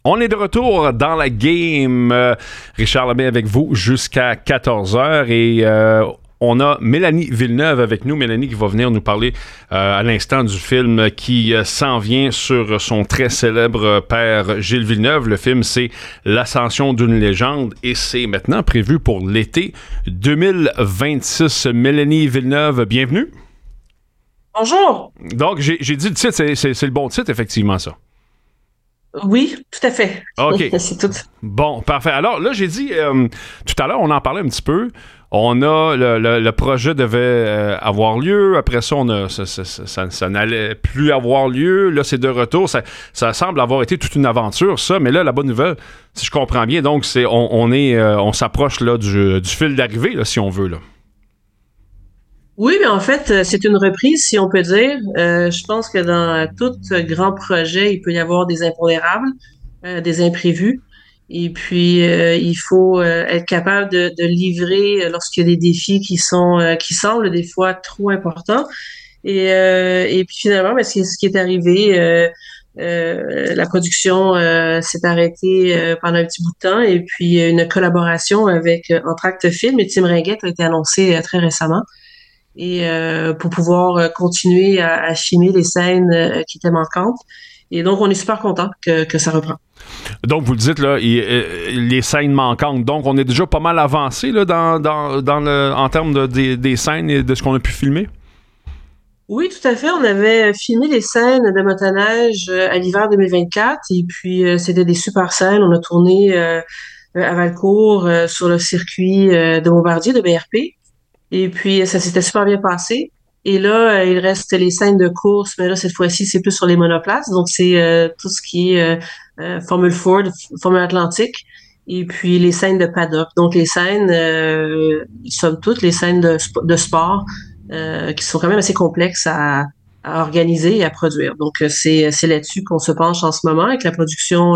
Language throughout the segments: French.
On est de retour dans la game. Richard Lemay avec vous jusqu'à 14h et on a Mélanie Villeneuve avec nous. Mélanie qui va venir nous parler à l'instant du film qui s'en vient sur son très célèbre père Gilles Villeneuve. Le film, c'est L'Ascension d'une légende et c'est maintenant prévu pour l'été 2026. Mélanie Villeneuve, bienvenue. Bonjour. Donc, j'ai dit le titre, c'est le bon titre, effectivement, ça. Oui, tout à fait. OK. C'est tout. Bon, parfait. Alors là, j'ai dit, tout à l'heure, on en parlait un petit peu. On a, le projet devait avoir lieu. Après ça, ça n'allait plus avoir lieu. Là, c'est de retour. Ça semble avoir été toute une aventure, ça. Mais là, la bonne nouvelle, si je comprends bien, donc, c'est on s'approche là du fil d'arrivée, là, si on veut, là. Oui, mais en fait, c'est une reprise, si on peut dire. Je pense que dans tout grand projet, il peut y avoir des impondérables, des imprévus. Et puis, il faut être capable de livrer lorsqu'il y a des défis qui semblent des fois trop importants. Et puis finalement, ben, c'est ce qui est arrivé. La production s'est arrêtée pendant un petit bout de temps. Et puis, une collaboration avec Entracte Film et Tim Ringuette a été annoncée très récemment. Et pour pouvoir continuer à filmer les scènes qui étaient manquantes. Et donc, on est super content que ça reprend. Donc, vous le dites, là, les scènes manquantes. Donc, on est déjà pas mal avancé là, en termes des scènes et de ce qu'on a pu filmer? Oui, tout à fait. On avait filmé les scènes de motoneige à l'hiver 2024. Et puis, c'était des super scènes. On a tourné à Valcourt sur le circuit de Bombardier de BRP. Et puis, ça s'était super bien passé. Et là, il reste les scènes de course, mais là, cette fois-ci, c'est plus sur les monoplaces. Donc, c'est tout ce qui est Formule Ford, Formule Atlantique, et puis les scènes de paddock. Donc, les scènes, somme toute, les scènes de sport, qui sont quand même assez complexes à organiser et à produire. Donc, c'est là-dessus qu'on se penche en ce moment et que la production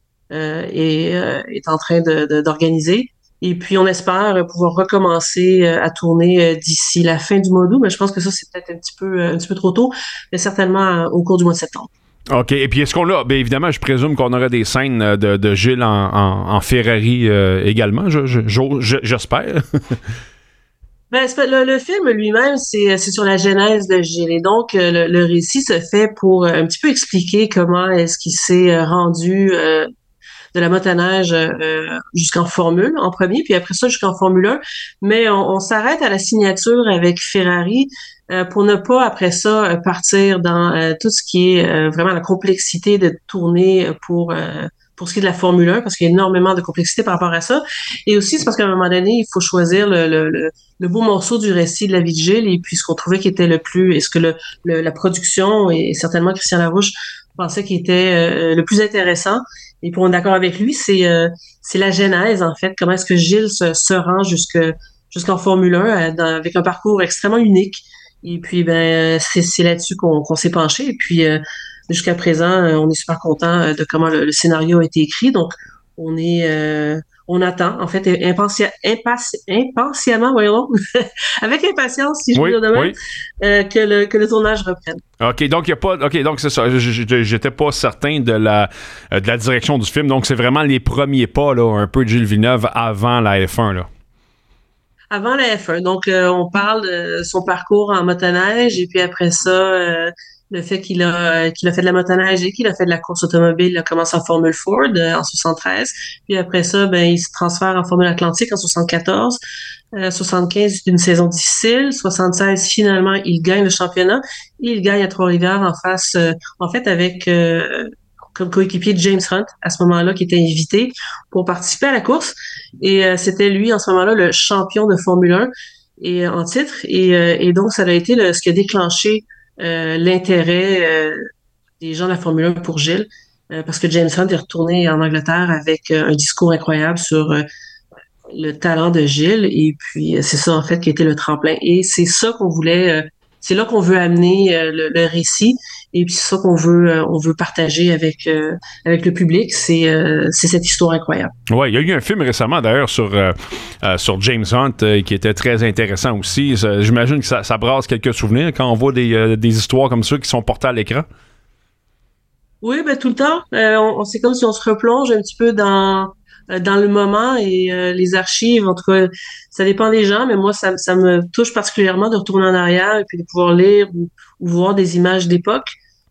est en train d'organiser. Et puis, on espère pouvoir recommencer à tourner d'ici la fin du mois d'août. Mais je pense que ça, c'est peut-être un petit peu trop tôt, mais certainement au cours du mois de septembre. OK. Et puis, est-ce qu'on a... Bien évidemment, je présume qu'on aurait des scènes de Gilles en Ferrari également, j'espère. Ben, le film lui-même, c'est sur la genèse de Gilles. Et donc, le récit se fait pour un petit peu expliquer comment est-ce qu'il s'est rendu de la motoneige jusqu'en Formule en premier, puis après ça jusqu'en Formule 1. Mais on s'arrête à la signature avec Ferrari pour ne pas, après ça, partir dans tout ce qui est vraiment la complexité de tourner pour ce qui est de la Formule 1, parce qu'il y a énormément de complexité par rapport à ça. Et aussi, c'est parce qu'à un moment donné, il faut choisir le beau morceau du récit de la vie de Gilles, et puis ce qu'on trouvait qui était le plus, et ce que la production, et certainement Christian Larouche, pensait qui était le plus intéressant. Et pour être d'accord avec lui, c'est la genèse, en fait. Comment est-ce que Gilles se rend jusqu'en Formule 1 avec un parcours extrêmement unique. Et puis, ben, c'est là-dessus qu'on s'est penché. Et puis, jusqu'à présent, on est super content de comment le scénario a été écrit. Donc, on attend, en fait, impatiemment, voyons, avec impatience, si je puis Oui, dire de même, oui. que le tournage reprenne. OK, donc il y a pas. OK, donc c'est ça. J'étais pas certain de la direction du film. Donc c'est vraiment les premiers pas là, un peu de Gilles Villeneuve avant la F1 là. Avant la F1. Donc, on parle de son parcours en motoneige et puis après ça, le fait qu'il a fait de la motoneige et qu'il a fait de la course automobile. Il a commencé en Formule Ford en 73. Puis après ça, ben, il se transfère en Formule Atlantique en 74. 75, c'est une saison difficile. 76, finalement, il gagne le championnat. Et il gagne à Trois-Rivières en fait, avec comme coéquipier de James Hunt, à ce moment-là, qui était invité pour participer à la course. Et c'était lui, en ce moment-là, le champion de Formule 1 en titre. Et donc, ça a été ce qui a déclenché l'intérêt des gens de la Formule 1 pour Gilles, parce que James Hunt est retourné en Angleterre avec un discours incroyable sur le talent de Gilles. Et puis, c'est ça, en fait, qui était le tremplin. Et c'est ça qu'on voulait... c'est là qu'on veut amener le récit, et puis c'est ça on veut partager avec le public. C'est cette histoire incroyable. Ouais, il y a eu un film récemment d'ailleurs sur James Hunt qui était très intéressant aussi. J'imagine que ça brasse quelques souvenirs quand on voit des histoires comme ça qui sont portées à l'écran. Oui, ben tout le temps. C'est comme si on se replonge un petit peu dans le moment et les archives. En tout cas, ça dépend des gens, mais moi, ça me touche particulièrement de retourner en arrière et puis de pouvoir lire ou voir des images d'époque.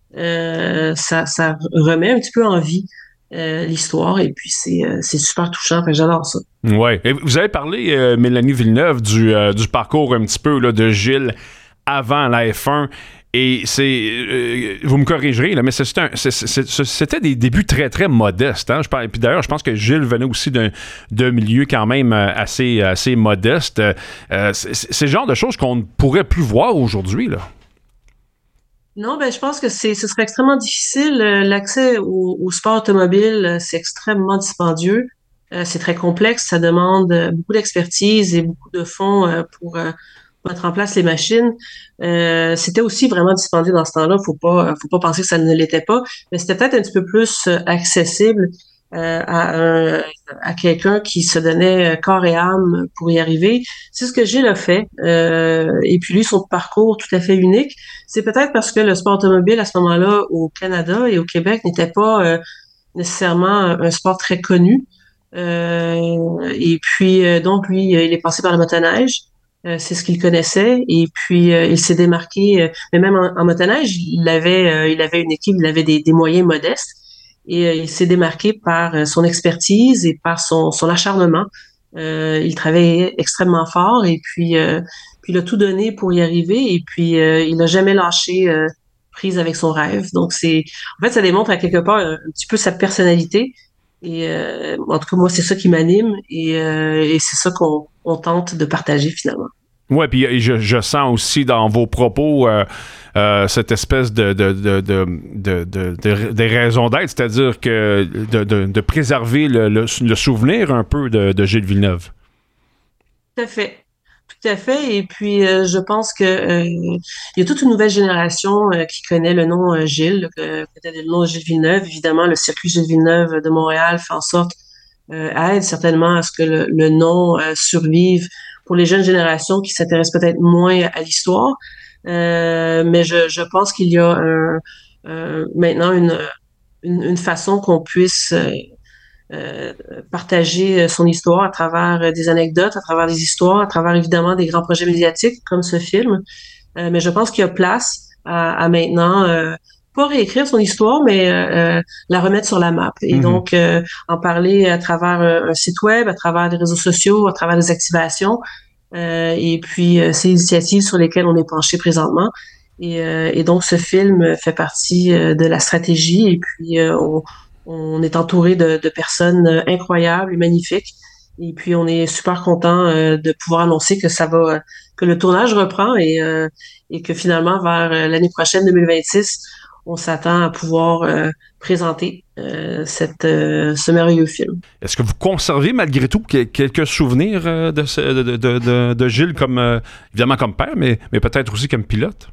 Ça remet un petit peu en vie l'histoire et puis c'est super touchant. Fait que j'adore ça. Ouais. Et vous avez parlé, Mélanie Villeneuve, du parcours un petit peu là, de Gilles avant la F1. Et vous me corrigerez, là, mais c'était des débuts très, très modestes. Hein? Puis d'ailleurs, je pense que Gilles venait aussi d'un milieu quand même assez modeste. C'est le genre de choses qu'on ne pourrait plus voir aujourd'hui, là. Non, ben je pense que ce serait extrêmement difficile. L'accès au sport automobile, c'est extrêmement dispendieux. C'est très complexe. Ça demande beaucoup d'expertise et beaucoup de fonds pour mettre en place les machines. C'était aussi vraiment dispendieux dans ce temps-là. Faut pas penser que ça ne l'était pas, mais c'était peut-être un petit peu plus accessible à quelqu'un qui se donnait corps et âme pour y arriver. C'est ce que Gilles a fait. Et puis lui, son parcours tout à fait unique, c'est peut-être parce que le sport automobile à ce moment-là au Canada et au Québec n'était pas nécessairement un sport très connu. Et puis donc lui, il est passé par le motoneige. C'est ce qu'il connaissait et puis il s'est démarqué. Mais même en motoneige, il avait une équipe, il avait des moyens modestes et il s'est démarqué par son expertise et par son acharnement. Il travaillait extrêmement fort et puis il a tout donné pour y arriver et puis il n'a jamais lâché prise avec son rêve. Donc en fait, ça démontre à quelque part un petit peu sa personnalité. Et en tout cas, moi, c'est ça qui m'anime et c'est ça qu'on tente de partager finalement. Ouais, puis je sens aussi dans vos propos cette espèce de raison d'être, c'est-à-dire que de préserver le souvenir un peu de Gilles Villeneuve. Tout à fait. Tout à fait. Et puis, je pense que il y a toute une nouvelle génération qui connaît le nom Gilles, peut-être le nom de Gilles Villeneuve. Évidemment, le circuit Gilles Villeneuve de Montréal fait en sorte aide certainement à ce que le nom survive pour les jeunes générations qui s'intéressent peut-être moins à l'histoire. Mais je pense qu'il y a maintenant une façon qu'on puisse euh, partager son histoire à travers des anecdotes, à travers des histoires, à travers évidemment des grands projets médiatiques comme ce film. Mais je pense qu'il y a place à maintenant pas réécrire son histoire, mais la remettre sur la map. Et Mhm. donc en parler à travers un site web, à travers les réseaux sociaux, à travers des activations, et puis ces initiatives sur lesquelles on est penché présentement. Et donc ce film fait partie de la stratégie. Et puis on est entouré de personnes incroyables et magnifiques. Et puis on est super content de pouvoir annoncer que que le tournage reprend et que finalement vers l'année prochaine 2026, on s'attend à pouvoir présenter ce merveilleux film. Est-ce que vous conservez malgré tout quelques souvenirs de Gilles comme évidemment comme père, mais peut-être aussi comme pilote?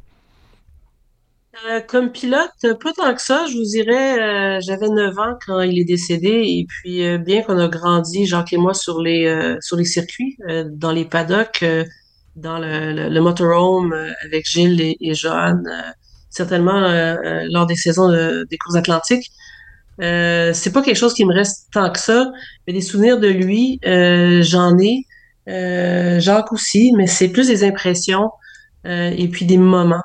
Comme pilote, pas tant que ça, je vous dirais, j'avais 9 ans quand il est décédé et puis bien qu'on a grandi, Jacques et moi, sur les circuits, dans les paddocks, dans le motorhome avec Gilles et Johan, certainement lors des saisons des courses atlantiques. C'est pas quelque chose qui me reste tant que ça, mais des souvenirs de lui, j'en ai. Jacques aussi, mais c'est plus des impressions et puis des moments.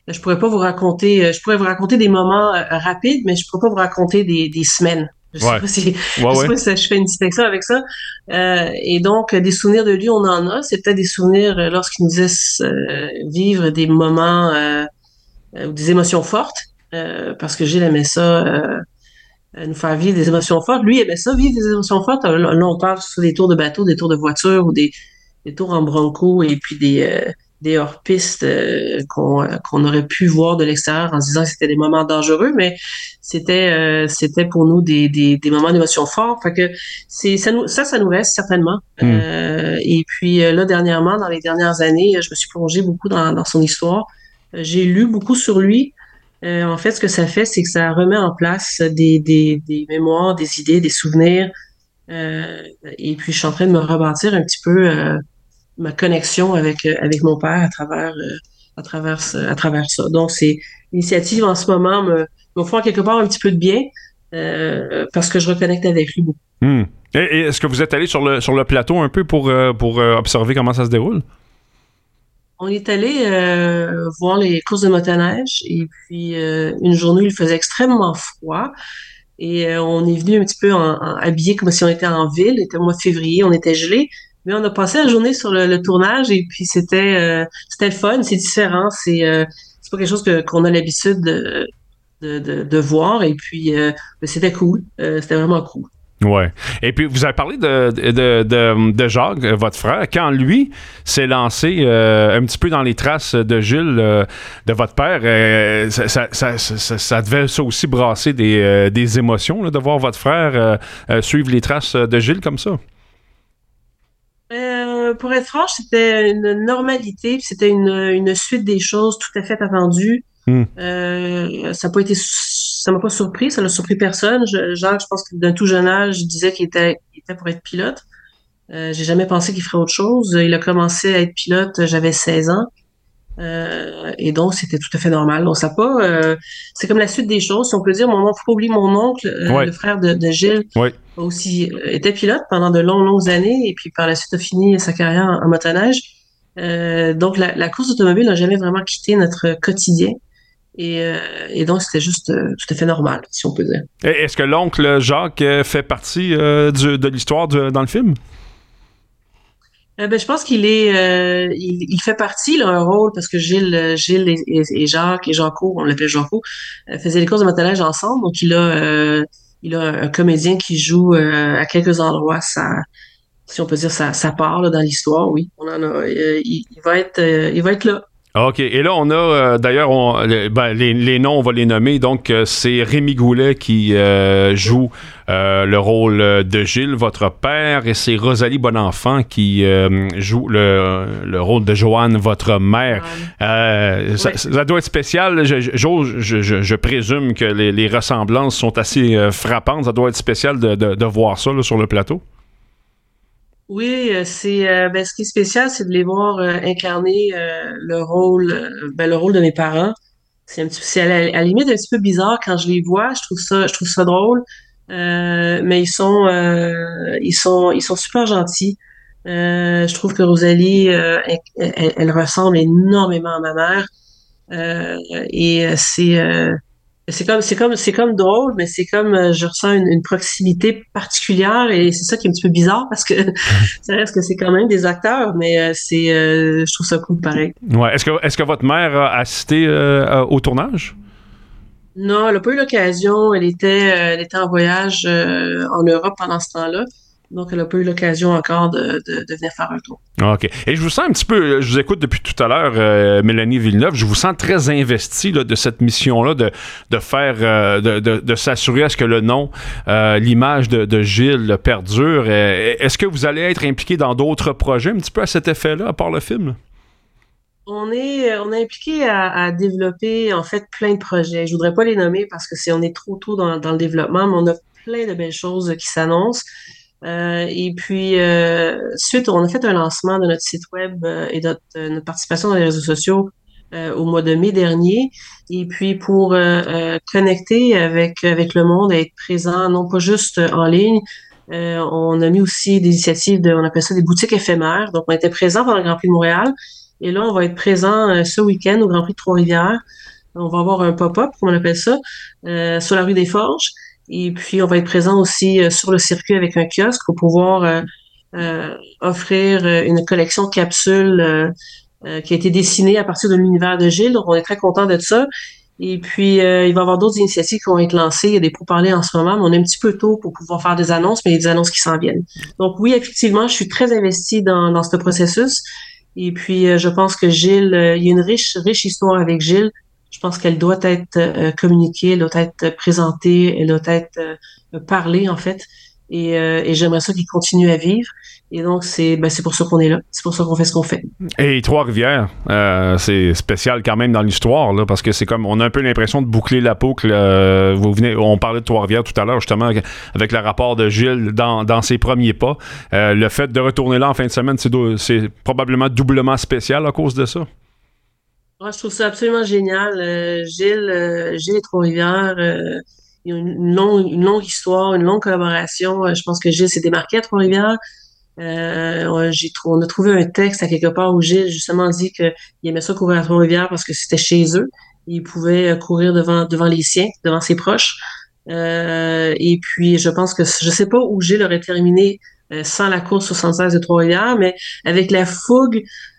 Je pourrais vous raconter des moments rapides, mais je pourrais pas vous raconter des semaines. Ouais. Ouais, Je sais ouais. pas si je fais une distinction avec ça. Et donc, des souvenirs de lui, on en a. C'est peut-être des souvenirs lorsqu'il nous disait vivre des moments ou des émotions fortes, parce que Gilles aimait ça. Nous faire vivre des émotions fortes. Lui, il aimait ça, vivre des émotions fortes. Là, on parle sur des tours de bateau, des tours de voiture ou des tours en bronco et puis des hors-pistes qu'on aurait pu voir de l'extérieur en se disant que c'était des moments dangereux, mais c'était pour nous des moments d'émotion forts. Fait que ça nous reste certainement. Hmm. Et puis là, dernièrement, dans les dernières années, je me suis plongée beaucoup dans son histoire. J'ai lu beaucoup sur lui. En fait, ce que ça fait, c'est que ça remet en place des mémoires, des idées, des souvenirs. Et puis, je suis en train de me rebâtir un petit peu ma connexion avec mon père à travers ça. Donc, c'est l'initiative en ce moment me faire quelque part un petit peu de bien parce que je reconnecte avec lui beaucoup. Hmm. Et est-ce que vous êtes allé sur le plateau un peu pour observer comment ça se déroule? On est allé voir les courses de motoneige et puis une journée où il faisait extrêmement froid et on est venu un petit peu habillé comme si on était en ville. C'était au mois de février, on était gelé, mais on a passé la journée sur le tournage et puis c'était le fun, c'est différent, c'est pas quelque chose qu'on a l'habitude de voir et puis c'était cool, c'était vraiment cool. Ouais. Et puis, vous avez parlé de Jacques, votre frère, quand lui s'est lancé un petit peu dans les traces de Gilles, de votre père, ça devait ça aussi brasser des émotions, là, de voir votre frère suivre les traces de Gilles comme ça. Pour être franche, c'était une normalité, puis c'était une suite des choses tout à fait attendues. Hmm. Ça m'a pas surpris, ça n'a surpris personne. Jacques, je pense que d'un tout jeune âge, il disait qu'il était pour être pilote. J'ai jamais pensé qu'il ferait autre chose. Il a commencé à être pilote, j'avais 16 ans. Et donc, c'était tout à fait normal. Donc, ça a pas, c'est comme la suite des choses. Si on peut dire, faut pas oublier mon oncle, Ouais. le frère de Gilles, Ouais. aussi était pilote pendant de longues années et puis par la suite a fini sa carrière en motoneige. Donc, la course automobile n'a jamais vraiment quitté notre quotidien. Et donc, c'était juste tout à fait normal, si on peut dire. Est-ce que l'oncle Jacques fait partie de l'histoire dans le film? Je pense il fait partie, il a un rôle parce que Gilles et Jacques et Jaco, on l'appelle Jaco, faisaient les courses de motoneige ensemble. Donc il a un comédien qui joue à quelques endroits si on peut dire sa part là, dans l'histoire. Oui, on en a. Il va être là. OK. Et là, on a, d'ailleurs, les noms, on va les nommer. Donc, c'est Rémi Goulet qui joue le rôle de Gilles, votre père, et c'est Rosalie Bonenfant qui joue le rôle de Joanne, votre mère. Oui. Ça doit être spécial. Je présume que les ressemblances sont assez frappantes. Ça doit être spécial de voir ça là, sur le plateau. Oui, ce qui est spécial, c'est de les voir incarner le rôle de mes parents. C'est à la limite un petit peu bizarre quand je les vois. Je trouve ça drôle. Mais ils sont super gentils. Je trouve que Rosalie, elle ressemble énormément à ma mère. Et c'est comme drôle, mais c'est comme je ressens une proximité particulière et c'est ça qui est un petit peu bizarre parce que ça reste que c'est quand même des acteurs, mais je trouve ça cool pareil. Ouais. Est-ce que votre mère a assisté au tournage? Non, elle n'a pas eu l'occasion. Elle était en voyage en Europe pendant ce temps-là, donc elle n'a pas eu l'occasion encore de venir faire un tour. OK. Et je vous sens un petit peu, je vous écoute depuis tout à l'heure, Mélanie Villeneuve, je vous sens très investie là, de cette mission-là, de faire, de s'assurer à ce que le nom, l'image de Gilles perdure. Est-ce que vous allez être impliqué dans d'autres projets un petit peu à cet effet-là, à part le film? On est impliqué à développer en fait plein de projets. Je voudrais pas les nommer parce que on est trop tôt dans le développement, mais on a plein de belles choses qui s'annoncent. Et puis, suite, on a fait un lancement de notre site web et notre participation dans les réseaux sociaux au mois de mai dernier. Et puis, pour connecter avec le monde et être présent, non pas juste en ligne, on a mis aussi des initiatives on appelle ça des boutiques éphémères. Donc, on était présent pendant le Grand Prix de Montréal. Et là, on va être présent ce week-end au Grand Prix de Trois-Rivières. On va avoir un pop-up, comme on appelle ça, sur la rue des Forges. Et puis, on va être présent aussi sur le circuit avec un kiosque pour pouvoir offrir une collection de capsules qui a été dessinée à partir de l'univers de Gilles. Donc, on est très content de ça. Et puis, il va y avoir d'autres initiatives qui vont être lancées. Il y a des pourparlers en ce moment, mais on est un petit peu tôt pour pouvoir faire des annonces, mais il y a des annonces qui s'en viennent. Donc, oui, effectivement, je suis très investie dans ce processus. Et puis, je pense que Gilles, il y a une riche histoire avec Gilles. Je pense qu'elle doit être communiquée, elle doit être présentée, elle doit être parlée, en fait. Et j'aimerais ça qu'il continue à vivre. Et donc, c'est pour ça qu'on est là. C'est pour ça qu'on fait ce qu'on fait. Et Trois-Rivières, c'est spécial quand même dans l'histoire, là, parce que c'est comme, on a un peu l'impression de boucler la boucle. On parlait de Trois-Rivières tout à l'heure, justement, avec le rapport de Gilles dans ses premiers pas. Le fait de retourner là en fin de semaine, c'est probablement doublement spécial à cause de ça. Moi, je trouve ça absolument génial. Gilles et Trois-Rivières, il y a une longue histoire, une longue collaboration. Je pense que Gilles s'est démarqué à Trois-Rivières. On a trouvé un texte à quelque part où Gilles justement dit qu'il aimait ça courir à Trois-Rivières parce que c'était chez eux. Il pouvait courir devant les siens, devant ses proches. Et puis, je pense que je sais pas où Gilles aurait terminé sans la course 76 de Trois-Rivières, mais avec la fougue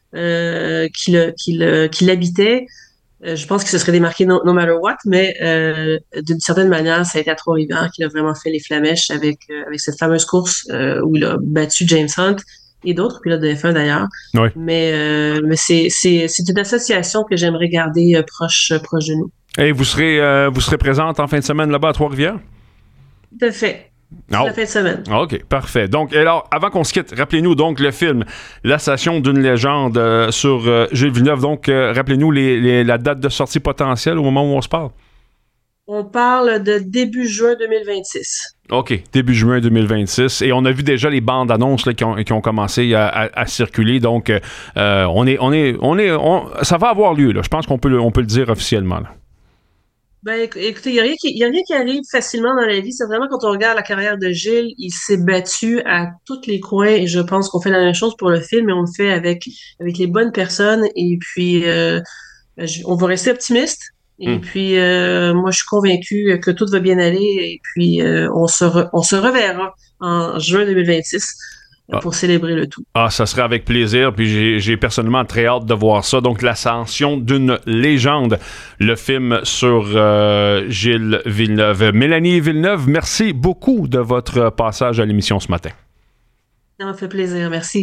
qu'il habitait, je pense qu'il se serait démarqué no matter what, mais d'une certaine manière, ça a été à Trois-Rivières qu'il a vraiment fait les flamèches avec cette fameuse course où il a battu James Hunt et d'autres pilotes de F1 d'ailleurs. Oui. Mais c'est une association que j'aimerais garder proche de nous. Et vous serez présente en fin de semaine là-bas à Trois-Rivières? Tout à fait. C'est Oh. la fin de semaine. OK, parfait. Donc, alors, avant qu'on se quitte, rappelez-nous donc le film La Station d'une légende sur Gilles Villeneuve. Donc, rappelez-nous la date de sortie potentielle au moment où on se parle. On parle de début juin 2026. OK, début juin 2026. Et on a vu déjà les bandes annonces là, qui ont commencé à circuler. Donc, ça va avoir lieu. Là. Je pense qu'on peut le dire officiellement. Là. Ben, écoutez, il y a rien qui arrive facilement dans la vie. C'est vraiment quand on regarde la carrière de Gilles, il s'est battu à tous les coins et je pense qu'on fait la même chose pour le film, mais on le fait avec les bonnes personnes et puis on va rester optimiste. Et puis moi, je suis convaincue que tout va bien aller et puis on se reverra en juin 2026 pour célébrer le tout. Ah, ça serait avec plaisir. Puis j'ai personnellement très hâte de voir ça. Donc, l'ascension d'une légende, le film sur Gilles Villeneuve. Mélanie Villeneuve, merci beaucoup de votre passage à l'émission ce matin. Ça m'a fait plaisir. Merci.